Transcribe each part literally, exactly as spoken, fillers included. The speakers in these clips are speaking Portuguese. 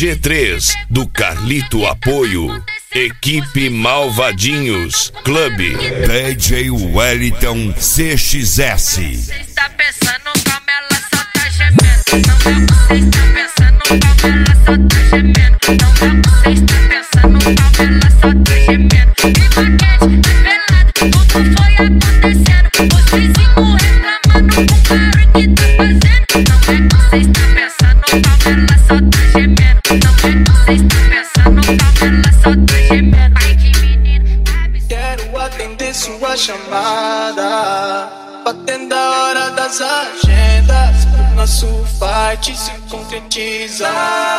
G três do Carlito Apoio. Equipe Malvadinhos Club. D J Wellington C X S. Você está pensando como ela só tá gemendo. Não é você está pensando como ela só tá gemendo. Não é você está pensando como ela só tá gemendo. Viva quente, pelado, tudo foi acontecendo. Os vizinhos reclamando com o barulho que tá fazendo. Não é você está pensando como ela só tá gemendo. Não é você está pensando como ela só tá gemendo. Ai que menina. Quero atender sua chamada, batendo a hora das agendas, pro nosso fight se concretizar.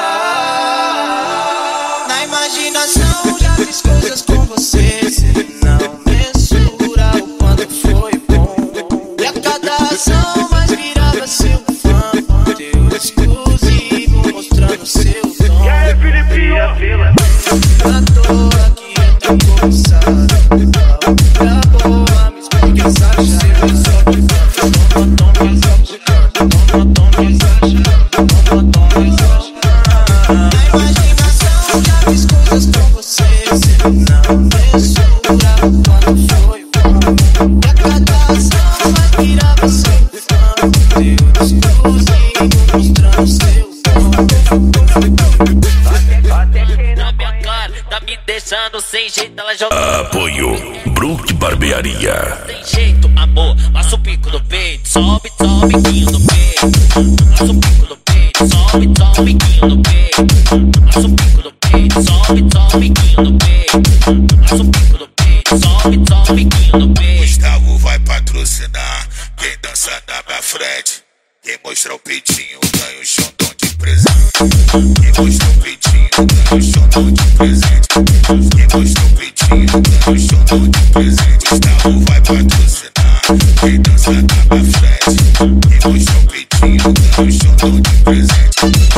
Na imaginação já fiz coisas com você, você não mensura o quanto foi bom. E a cada ação mais virava seu fã, conteúdo exclusivo mostrando seu dom. E aí, Filipinho? À toa que eu tô começado. Acabou a me explica, sabe? Seu só que toma, toma, toma, toma, toma, toma. Na imaginação já fiz coisas com você, você não mensura o quanto foi bom. E a cada ação mais virava seu fã, conteúdo exclusivo mostrando seu dom. Na minha cara, tá me deixando sem jeito, ela joga. Apoio Brook Barbearia. Sem jeito, amor, passa o pico do peito. Sobe, sobe, biquinho no peito. Passa o pico do peito. Sobe, sobe, biquinho no peito. Passa o pico do peito. Sobe, sobe, biquinho no peito. Passa o pico do peito. Sobe, sobe, biquinho no peito. Gustavo vai patrocinar quem dança na minha frente. Quem mostra o peitinho ganha um xondão de presente. Quem mostra o peitinho ganha um xondão de presente. Quem mostra o peitinho ganha um xondão de presente. Gustavo vai patrocinar quem dança na minha frente. Quem mostra o peitinho ganha um xondão de presente.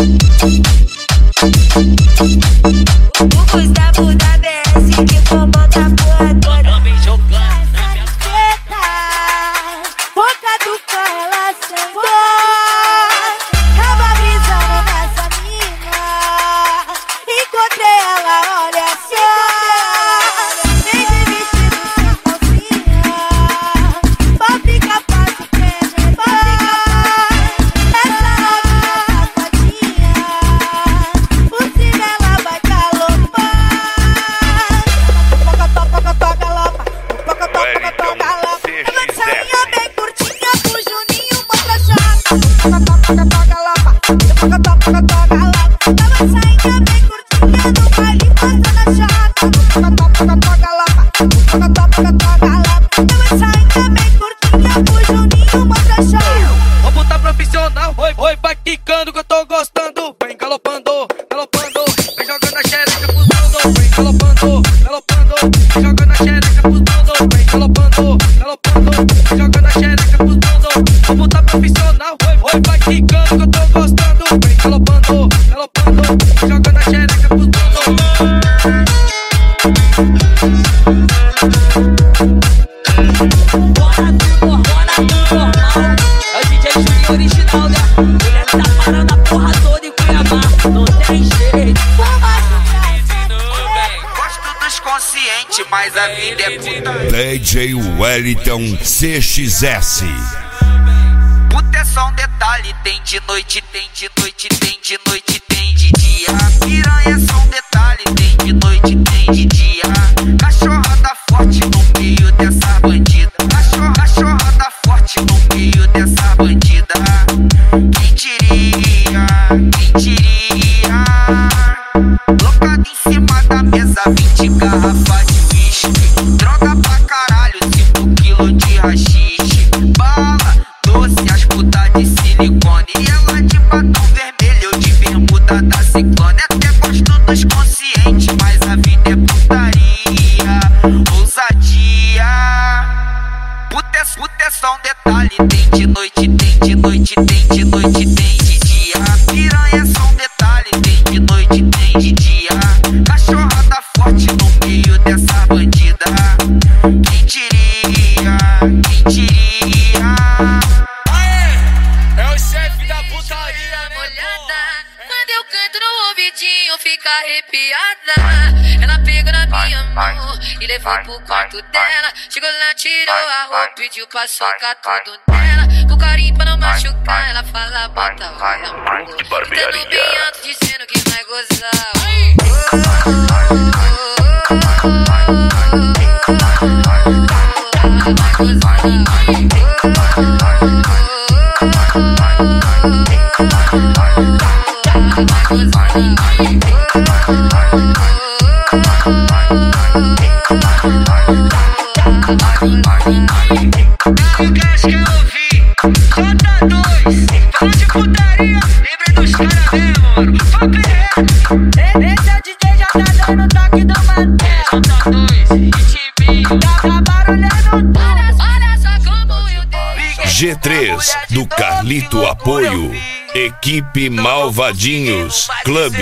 O Gustavo da B S que comanda a porra toda. Ela vem jogando na minha Boca do carro, ela sentou. Tava brisando nessa mina. Encontrei ela, olha só. Nem de vestido sem calcinha. Pra ficar fácil penetrar. Essa novinha safadinha. Por cima ela vai galopar. Toca, toca, toca, galopa. Toca, toca, toca, galopa. Ela sainha bem curtinha pro Juninho mostra chata. Toca, toca, toca, galopa. Toca, toca, toca, galopa. Ela sainha bem curtinha no baile fazendo chata. Toca, toca, toca, galopa. Toca, toca, toca, galopa. Ela sainha bem curtinha pro Juninho mostra chata. Vou botar profissional, oi, oi, vai quicando que eu tô gostando. Vem galopando, galopando, vem jogando a xereca pros donos. Vem galopando, galopando, vem jogando a xereca pros donos. Vem galopando, galopando, vem jogando a xereca pros donos. Vou botar profissional, oi, oi, vai quicando que eu tô gostando. Vem galopando, galopando, vem jogando a xereca pros donos. Bora do normal, do normal. É o D J Juninho original, né? Mulher tá parando a porra toda em Cuiabá. Não tem jeito. Gosto dos conscientes, mas a vida é puta. D J Wellington C X S. Puta é só um detalhe, tem de noite, tem de noite, tem de noite, tem de dia. Piranha é só um detalhe, tem de noite, tem de dia. Cachorrada forte no meio dessa bandida. Cachorra, cachorrada forte no meio dessa bandida. Quem diria, quem diria? Locado em cima da mesa, vinte garrafas de uísque. Droga pra caralho, cinco quilos de haxixe. Bala, doce, as putas de silicone. E ela de batom vermelho, eu de bermuda da Ciclone. Até gosto dos conscientes, mas a vida é putaria, ousadia. Puta é, puta é só um detalhe, tem de noite, tem de noite, tem de noite, tem de dia. Piranha é só um detalhe, tem de noite, tem de dia. Cachorrada forte no meio dessa bandida. Quem diria, quem diria? Aê, é o chefe da putaria, né? Olhada, quando eu canto no ouvidinho. levou pro quarto dela. Chegou lá, tirou a roupa, pediu pra socar tudo nela. Com carinho pra não machucar, ela fala, bota vai amor. Gritando bem alto, dizendo que vai gozar. Quer ouvir? Conta dois. Fala de putaria, lembrei dos caras mesmo, mano. Papo reto. Esse é o D J já tá dando toque do Matheus. Conta dois, ritminho. Tá barulhando tudo. Olha só como eu dei. G três do Carlito Apoio. Equipe Malvadinhos Club.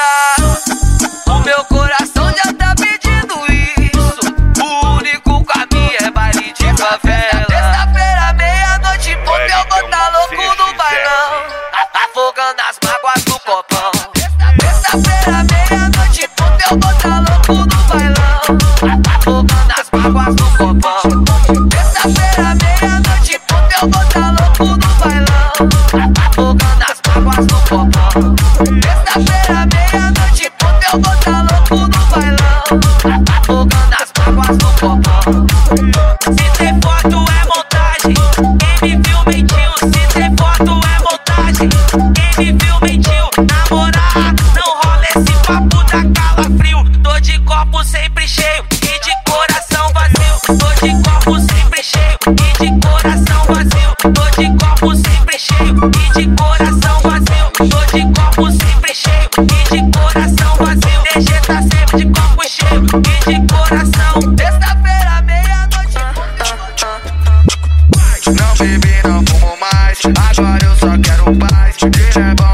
O meu coração já tá pedindo isso. O único caminho é baile de favela. Terça-feira, meia-noite, pô, eu vou tá louco no bailão, afogando as mágoas do copão. Terça-feira, meia-noite, pô, eu vou tá louco no bailão, afogando as mágoas do copão. Terça-feira, meia-noite, pô, eu vou tá louco no bailão, afogando as mágoas do copão. Terça-feira, meia-noite, pô, eu vou tá louco no bailão, afogando as mágoas do copão. Se tem foto é montagem, quem me viu mentiu. Se tem foto é montagem, quem me viu mentiu. Na moral, não rola esse papo da calafrio. Tô de copo sempre cheio e de coração vazio. Tô de copo sempre cheio e de coração vazio. Tô de copo sempre cheio e de coração vazio. Tô de copo sempre cheio e de coração vazio. D G tá sempre de copo cheio e de coração. Terça-feira, meia-noite. Não bebi, não fumo mais. Agora eu só quero paz. De